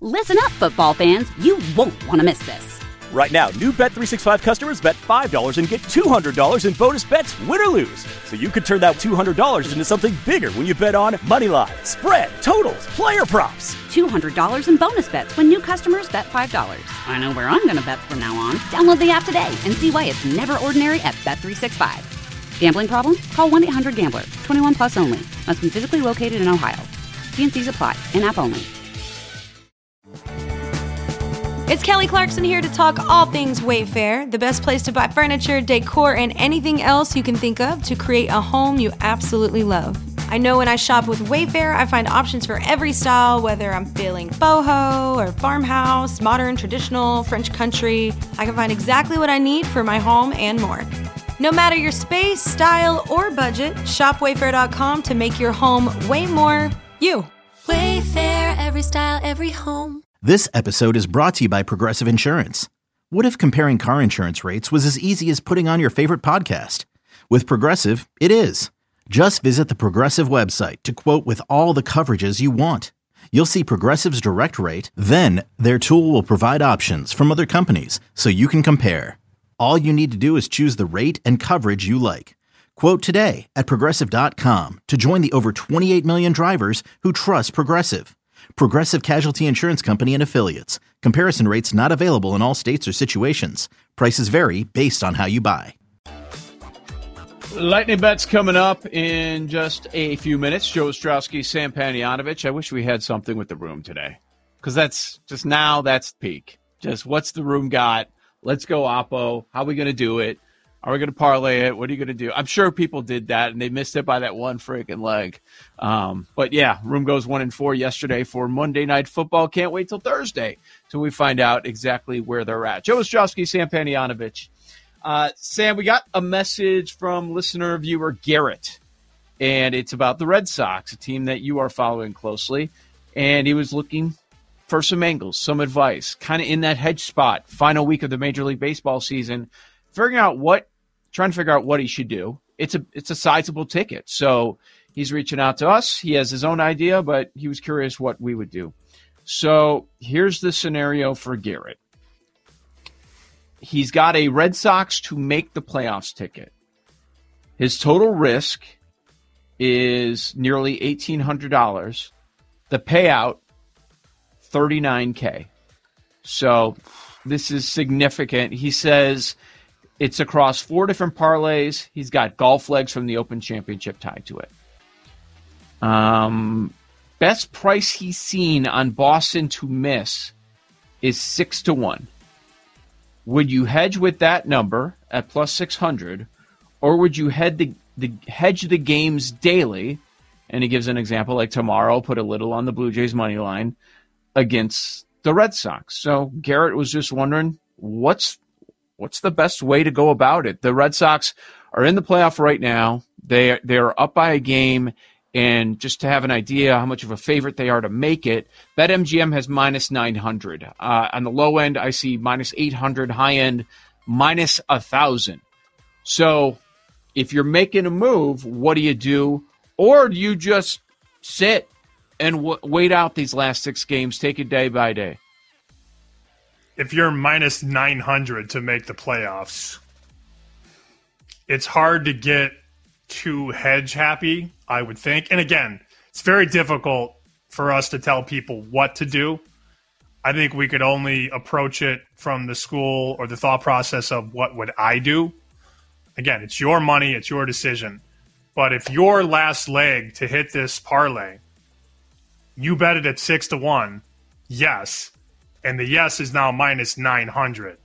Listen up, football fans. You won't want to miss this. Right now, new Bet365 customers bet $5 and get $200 in bonus bets, win or lose. So you could turn that $200 into something bigger when you bet on moneyline, spread, totals, player props. $200 in bonus bets when new customers bet $5. I know where I'm going to bet from now on. Download the app today and see why it's never ordinary at Bet365. Gambling problem? Call 1-800-GAMBLER. 21 plus only. Must be physically located in Ohio. T&Cs apply. In-app only. It's Kelly Clarkson here to talk all things Wayfair, the best place to buy furniture, decor, and anything else you can think of to create a home you absolutely love. I know when I shop with Wayfair, I find options for every style, whether I'm feeling boho or farmhouse, modern, traditional, French country. I can find exactly what I need for my home and more. No matter your space, style, or budget, shop Wayfair.com to make your home way more you. Wayfair, every style, every home. This episode is brought to you by Progressive Insurance. What if comparing car insurance rates was as easy as putting on your favorite podcast? With Progressive, it is. Just visit the Progressive website to quote with all the coverages you want. You'll see Progressive's direct rate, then their tool will provide options from other companies so you can compare. All you need to do is choose the rate and coverage you like. Quote today at Progressive.com to join the over 28 million drivers who trust Progressive. Progressive Casualty Insurance Company and Affiliates. Comparison rates not available in all states or situations. Prices vary based on how you buy. Lightning Bets coming up in just a few minutes. Joe Ostrowski, Sam Panayotovich. I wish we had something with the room today, because that's peak. Just what's the room got? Let's go, Oppo. How are we going to do it? Are we going to parlay it? What are you going to do? I'm sure people did that, and they missed it by that one freaking leg. But, yeah, room goes 1-4 yesterday for Monday Night Football. Can't wait till Thursday till we find out exactly where they're at. Joe Ostrowski, Sam Panayotovich. Sam, we got a message from listener viewer Garrett, and it's about the Red Sox, a team that you are following closely. And he was looking for some angles, some advice, kind of in that hedge spot, final week of the Major League Baseball season, trying to figure out what he should do. It's a sizable ticket. So he's reaching out to us. He has his own idea, but he was curious what we would do. So here's the scenario for Garrett. He's got a Red Sox to make the playoffs ticket. His total risk is nearly $1,800. The payout, $39K. So this is significant. He says it's across 4 different parlays. He's got golf legs from the Open Championship tied to it. Best price he's seen on Boston to miss is 6-1. Would you hedge with that number at plus 600, or would you hedge the games daily? And he gives an example like tomorrow, put a little on the Blue Jays money line against the Red Sox. So Garrett was just wondering what's the best way to go about it. The Red Sox are in the playoff right now. They're up by a game, and just to have an idea how much of a favorite they are to make it, BetMGM has minus 900. On the low end, I see minus 800. High end, minus 1,000. So if you're making a move, what do you do? Or do you just sit and wait out these last 6 games, take it day by day? If you're minus 900 to make the playoffs, it's hard to get too hedge happy, I would think. And again, it's very difficult for us to tell people what to do. I think we could only approach it from the school or the thought process of what would I do. Again, it's your money, it's your decision. But if your last leg to hit this parlay, you bet it at 6-1, yes, and the yes is now minus 900.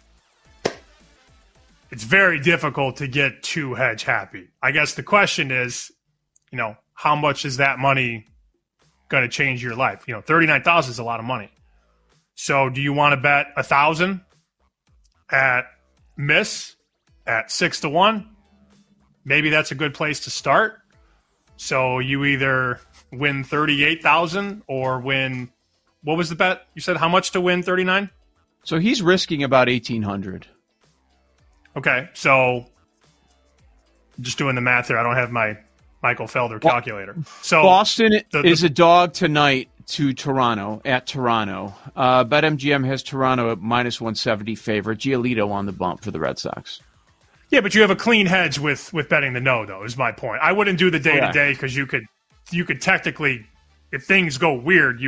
It's very difficult to get too hedge happy. I guess the question is, how much is that money going to change your life? $39,000 is a lot of money. So do you want to bet 1,000 at miss at 6-1? Maybe that's a good place to start. So you either win 38,000 or win. What was the bet? You said how much to win 39? So he's risking about 1,800. Okay, so just doing the math there. I don't have my Michael Felder calculator. So Boston is a dog tonight to Toronto, at Toronto. BetMGM has Toronto at minus 170 favorite. Giolito on the bump for the Red Sox. Yeah, but you have a clean hedge with betting the no, though, is my point. I wouldn't do the day-to-day because you could technically, if things go weird,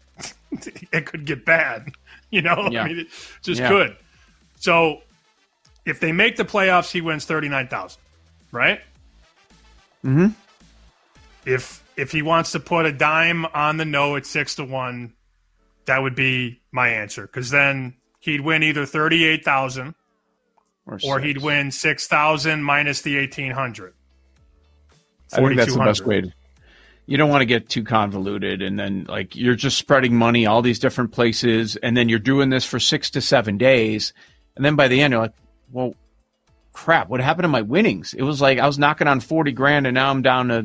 it could get bad. Yeah. I mean, it just could. So if they make the playoffs, he wins $39,000, right? Mm-hmm. If he wants to put a dime on the no at 6-1, that would be my answer. Because then he'd win either $38,000 or he'd win $6,000 minus the $1,800. I think that's the best way. You don't want to get too convoluted, and then you're just spreading money all these different places, and then you're doing this for 6 to 7 days, and then by the end you're like, well, crap, what happened to my winnings? It was like I was knocking on 40 grand, and now I'm down to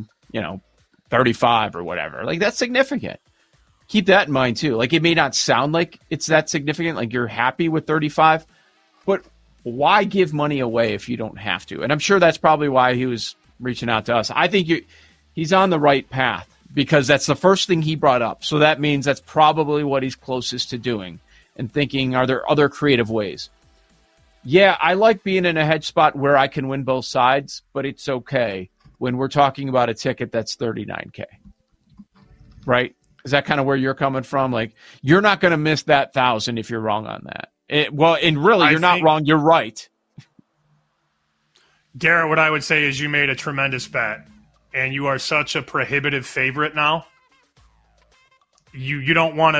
35 or whatever. That's significant. Keep that in mind too. It may not sound like it's that significant, like you're happy with 35, but why give money away if you don't have to? And I'm sure that's probably why he was reaching out to us. I think he's on the right path because that's the first thing he brought up. So that means that's probably what he's closest to doing and thinking, are there other creative ways? Yeah, I like being in a hedge spot where I can win both sides, but it's okay when we're talking about a ticket that's $39K. Right? Is that kind of where you're coming from? You're not going to miss that 1,000 if you're wrong on that. You're not wrong. You're right. Garrett, what I would say is you made a tremendous bet, and you are such a prohibitive favorite now. You don't want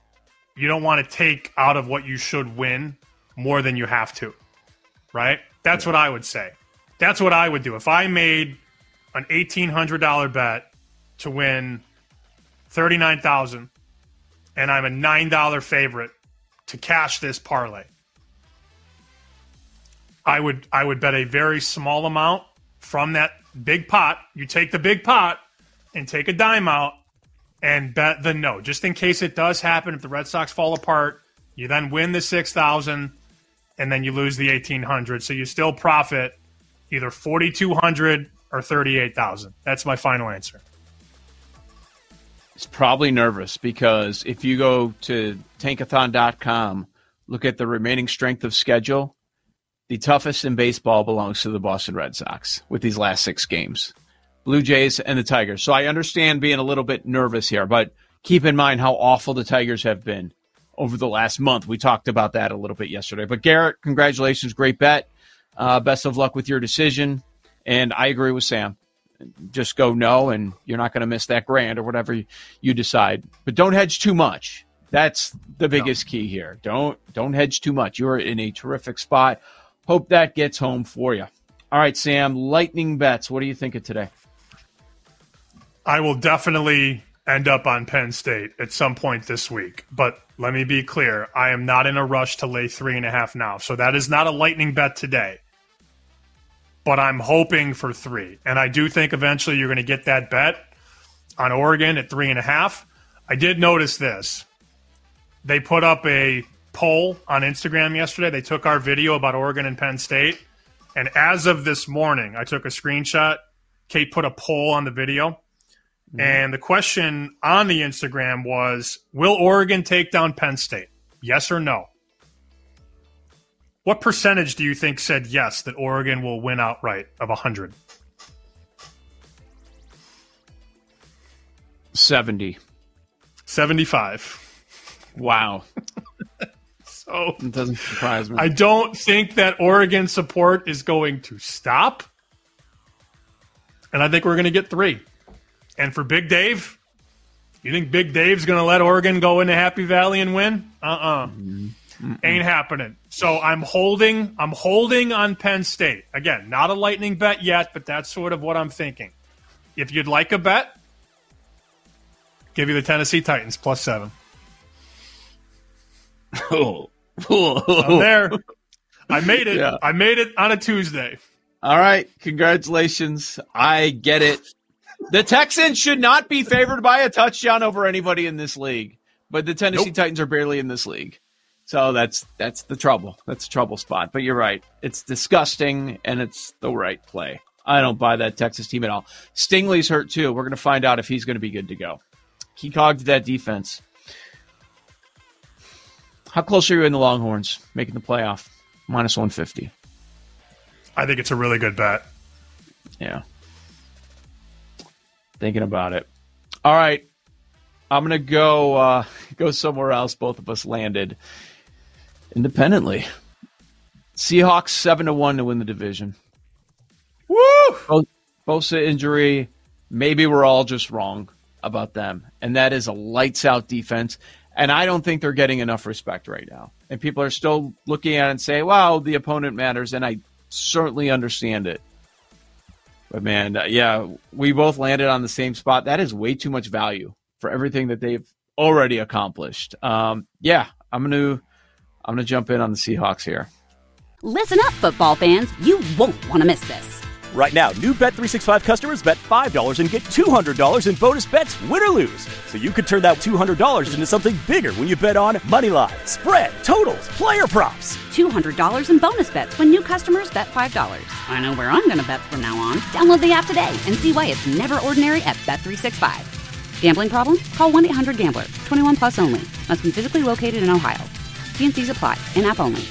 to take out of what you should win more than you have to, right? That's what I would say. That's what I would do if I made an $1,800 bet to win $39,000, and I'm a $9 favorite to cash this parlay. I would bet a very small amount from that big pot. You take the big pot and take a dime out and bet the no. Just in case it does happen, if the Red Sox fall apart, you then win the $6,000 and then you lose the $1,800. So you still profit either $4,200 or $38,000. That's my final answer. It's probably nervous because if you go to tankathon.com, look at the remaining strength of schedule, the toughest in baseball belongs to the Boston Red Sox with these last 6 games. Blue Jays and the Tigers. So I understand being a little bit nervous here, but keep in mind how awful the Tigers have been over the last month. We talked about that a little bit yesterday. But Garrett, congratulations. Great bet. Best of luck with your decision. And I agree with Sam. Just go no, and you're not going to miss that grand or whatever you decide. But don't hedge too much. That's the biggest key here. Don't hedge too much. You're in a terrific spot. Hope that gets home for you. All right, Sam, lightning bets. What do you think of today? I will definitely end up on Penn State at some point this week. But let me be clear. I am not in a rush to lay 3.5 now. So that is not a lightning bet today. But I'm hoping for 3. And I do think eventually you're going to get that bet on Oregon at 3.5. I did notice this. They put up a poll on Instagram yesterday. They took our video about Oregon and Penn State. And as of this morning, I took a screenshot. Kate put a poll on the video. Mm-hmm. And the question on the Instagram was, will Oregon take down Penn State? Yes or no? What percentage do you think said yes, that Oregon will win outright of 100? 70. 75. Wow. So it doesn't surprise me. I don't think that Oregon support is going to stop. And I think we're going to get 3. And for Big Dave, you think Big Dave's going to let Oregon go into Happy Valley and win? Ain't happening. So I'm holding on Penn State. Again, not a lightning bet yet, but that's sort of what I'm thinking. If you'd like a bet, give you the Tennessee Titans +7. I'm there. I made it. Yeah. I made it on a Tuesday. All right. Congratulations. I get it. The Texans should not be favored by a touchdown over anybody in this league, but the Tennessee Titans are barely in this league. So that's the trouble. That's a trouble spot. But you're right. It's disgusting, and it's the right play. I don't buy that Texas team at all. Stingley's hurt, too. We're going to find out if he's going to be good to go. key cog to that defense. How close are you in the Longhorns making the playoff? Minus 150. I think it's a really good bet. Yeah. Thinking about it. All right. I'm going to go somewwhere else. Both of us landed independently. Seahawks 7-1 to win the division. Woo! Bosa injury. Maybe we're all just wrong about them. And that is a lights-out defense. And I don't think they're getting enough respect right now. And people are still looking at it and say, wow, the opponent matters. And I certainly understand it. But, man, we both landed on the same spot. That is way too much value for everything that they've already accomplished. I'm gonna jump in on the Seahawks here. Listen up, football fans. You won't want to miss this. Right now, new Bet365 customers bet $5 and get $200 in bonus bets, win or lose. So you could turn that $200 into something bigger when you bet on Moneyline, spread, totals, player props. $200 in bonus bets when new customers bet $5. I know where I'm going to bet from now on. Download the app today and see why it's never ordinary at Bet365. Gambling problem? Call 1-800-GAMBLER. 21 plus only. Must be physically located in Ohio. T&Cs apply. In-app only.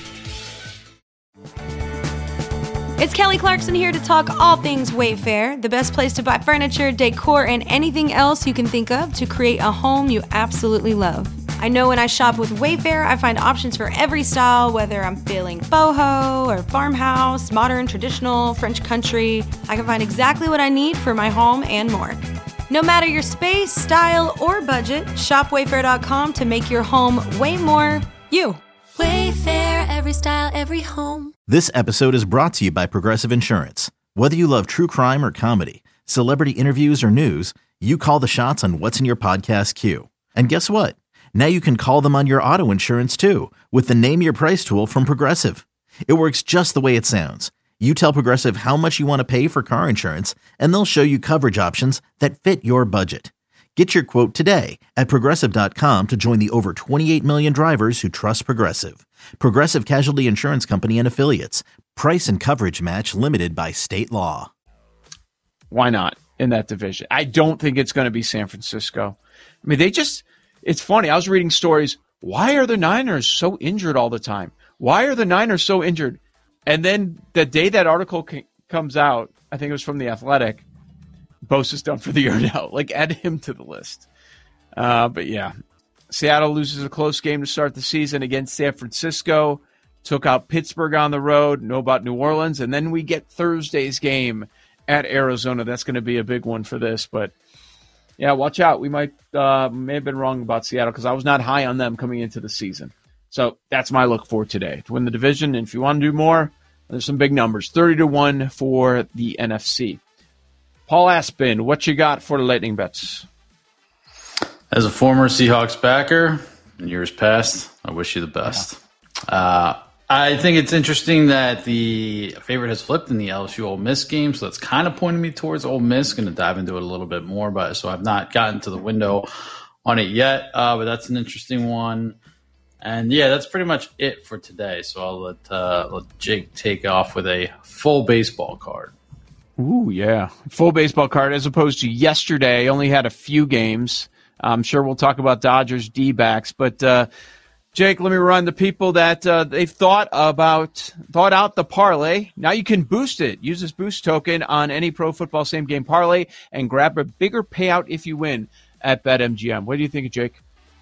It's Kelly Clarkson here to talk all things Wayfair, the best place to buy furniture, decor, and anything else you can think of to create a home you absolutely love. I know when I shop with Wayfair, I find options for every style, whether I'm feeling boho or farmhouse, modern, traditional, French country. I can find exactly what I need for my home and more. No matter your space, style, or budget, shop Wayfair.com to make your home way more you. Wayfair, every style, every home. This episode is brought to you by Progressive Insurance. Whether you love true crime or comedy, celebrity interviews or news, you call the shots on what's in your podcast queue. And guess what? Now you can call them on your auto insurance too with the Name Your Price tool from Progressive. It works just the way it sounds. You tell Progressive how much you want to pay for car insurance, and they'll show you coverage options that fit your budget. Get your quote today at Progressive.com to join the over 28 million drivers who trust Progressive. Progressive Casualty Insurance Company and Affiliates. Price and coverage match limited by state law. Why not in that division? I don't think it's going to be San Francisco. I mean, it's funny. I was reading stories. Why are the Niners so injured all the time? Why are the Niners so injured? And then the day that article comes out, I think it was from The Athletic, Bosa's done for the year now. Like, add him to the list. But yeah, Seattle loses a close game to start the season against San Francisco. Took out Pittsburgh on the road. Know about New Orleans. And then we get Thursday's game at Arizona. That's going to be a big one for this. But yeah, watch out. We may have been wrong about Seattle because I was not high on them coming into the season. So that's my look for today, to win the division. And if you want to do more, there's some big numbers. 30-1 for the NFC. Paul Aspin, what you got for the Lightning Bets? As a former Seahawks backer in years past, I wish you the best. I think it's interesting that the favorite has flipped in the LSU Ole Miss game, so that's kind of pointing me towards Ole Miss. Going to dive into it a little bit more, so I've not gotten to the window on it yet, but that's an interesting one. And yeah, that's pretty much it for today. So I'll let Jake take off with a full baseball card. Ooh, yeah. Full baseball card as opposed to yesterday. Only had a few games. I'm sure we'll talk about Dodgers D-backs. But, Jake, let me remind the people that they've thought out the parlay. Now you can boost it. Use this boost token on any pro football same game parlay and grab a bigger payout if you win at BetMGM. What do you think, Jake?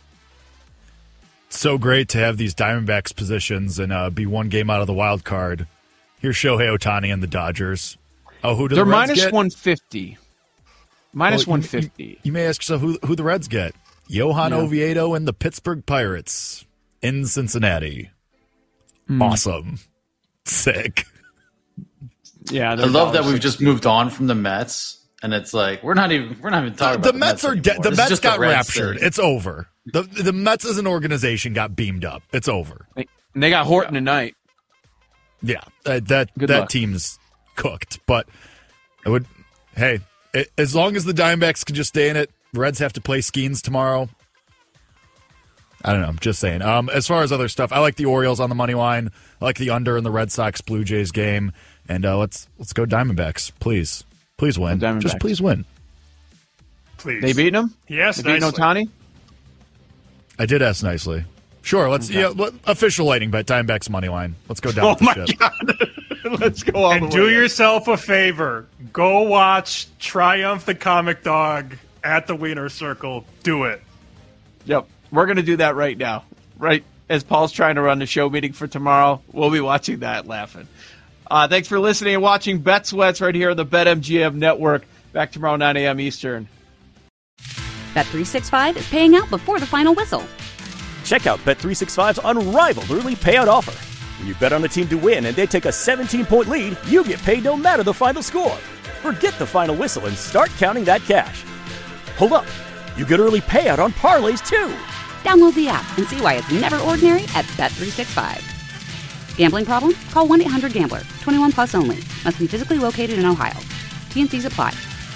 So great to have these Diamondbacks positions and be one game out of the wild card. Here's Shohei Ohtani and the Dodgers. Oh, who do the Reds minus get? 150. Minus 150. You may ask yourself who the Reds get. Johan Oviedo and the Pittsburgh Pirates in Cincinnati. Awesome. Sick. Yeah, I love that we've just moved on from the Mets, and it's like we're not even talking about the Mets are dead. The Mets got raptured. State. It's over. The Mets as an organization got beamed up. It's over. And they got Horton tonight. Yeah, that team's cooked. But it would. Hey, as long as the Diamondbacks can just stay in it, Reds have to play Skeens tomorrow. I don't know. I'm just saying. As far as other stuff, I like the Orioles on the money line. I like the under in the Red Sox Blue Jays game. And let's go Diamondbacks, please. Please win. Just please win. Please. They beating him? Yes, they beating Ohtani? I did ask nicely. Sure, let's official lighting bet, Diamondbacks money line. Let's go down with the ship. God. Let's go all the way. And do yourself a favor. Go watch Triumph the Comic Dog at the Wiener Circle. Do it. Yep. We're going to do that right now. Right as Paul's trying to run the show meeting for tomorrow, we'll be watching that laughing. Thanks for listening and watching Bet Sweats right here on the BetMGM Network. Back tomorrow, 9 a.m. Eastern. Bet365 is paying out before the final whistle. Check out Bet365's unrivaled early payout offer. When you bet on a team to win and they take a 17-point lead, you get paid no matter the final score. Forget the final whistle and start counting that cash. Hold up. You get early payout on parlays, too. Download the app and see why it's never ordinary at Bet365. Gambling problem? Call 1-800-GAMBLER. 21 plus only. Must be physically located in Ohio. T&Cs apply.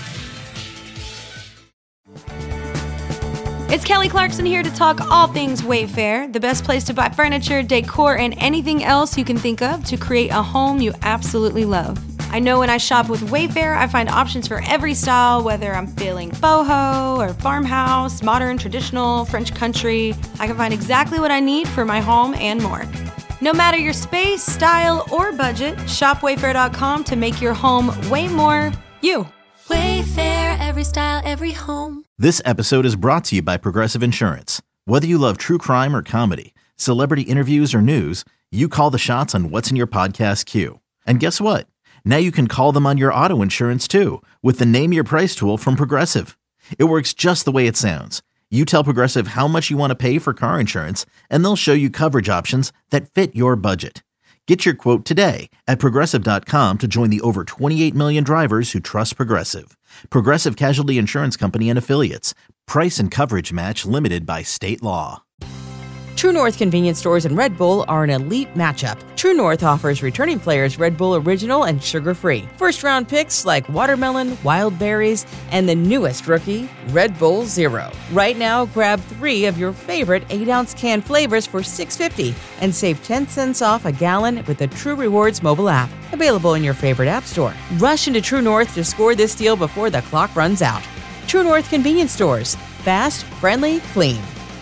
It's Kelly Clarkson here to talk all things Wayfair, the best place to buy furniture, decor, and anything else you can think of to create a home you absolutely love. I know when I shop with Wayfair, I find options for every style, whether I'm feeling boho or farmhouse, modern, traditional, French country. I can find exactly what I need for my home and more. No matter your space, style, or budget, shop Wayfair.com to make your home way more you. Wayfair, every style, every home. This episode is brought to you by Progressive Insurance. Whether you love true crime or comedy, celebrity interviews or news, you call the shots on what's in your podcast queue. And guess what? Now you can call them on your auto insurance too with the Name Your Price tool from Progressive. It works just the way it sounds. You tell Progressive how much you want to pay for car insurance, and they'll show you coverage options that fit your budget. Get your quote today at Progressive.com to join the over 28 million drivers who trust Progressive. Progressive Casualty Insurance Company and Affiliates. Price and coverage match limited by state law. True North convenience stores and Red Bull are an elite matchup. True North offers returning players Red Bull Original and sugar-free. First-round picks like watermelon, wild berries, and the newest rookie, Red Bull Zero. Right now, grab 3 of your favorite 8-ounce can flavors for $6.50 and save 10 cents off a gallon with the True Rewards mobile app. Available in your favorite app store. Rush into True North to score this deal before the clock runs out. True North convenience stores. Fast, friendly, clean.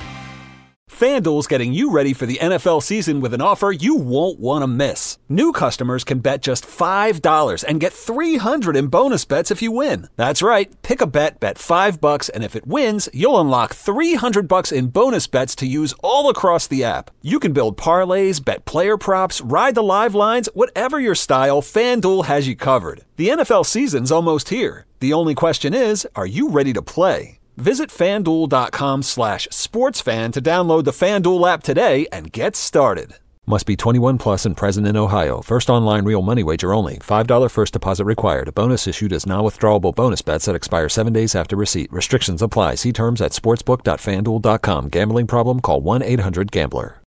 FanDuel's getting you ready for the NFL season with an offer you won't want to miss. New customers can bet just $5 and get $300 in bonus bets if you win. That's right. Pick a bet, bet $5, and if it wins, you'll unlock $300 in bonus bets to use all across the app. You can build parlays, bet player props, ride the live lines, whatever your style, FanDuel has you covered. The NFL season's almost here. The only question is, are you ready to play? Visit FanDuel.com/sportsfan to download the FanDuel app today and get started. Must be 21 plus and present in Ohio. First online real money wager only. $5 first deposit required. Bonus issued as non-withdrawable bonus bets that expire 7 days after receipt. Restrictions apply. See terms at sportsbook.fanduel.com. Gambling problem? Call 1-800-GAMBLER.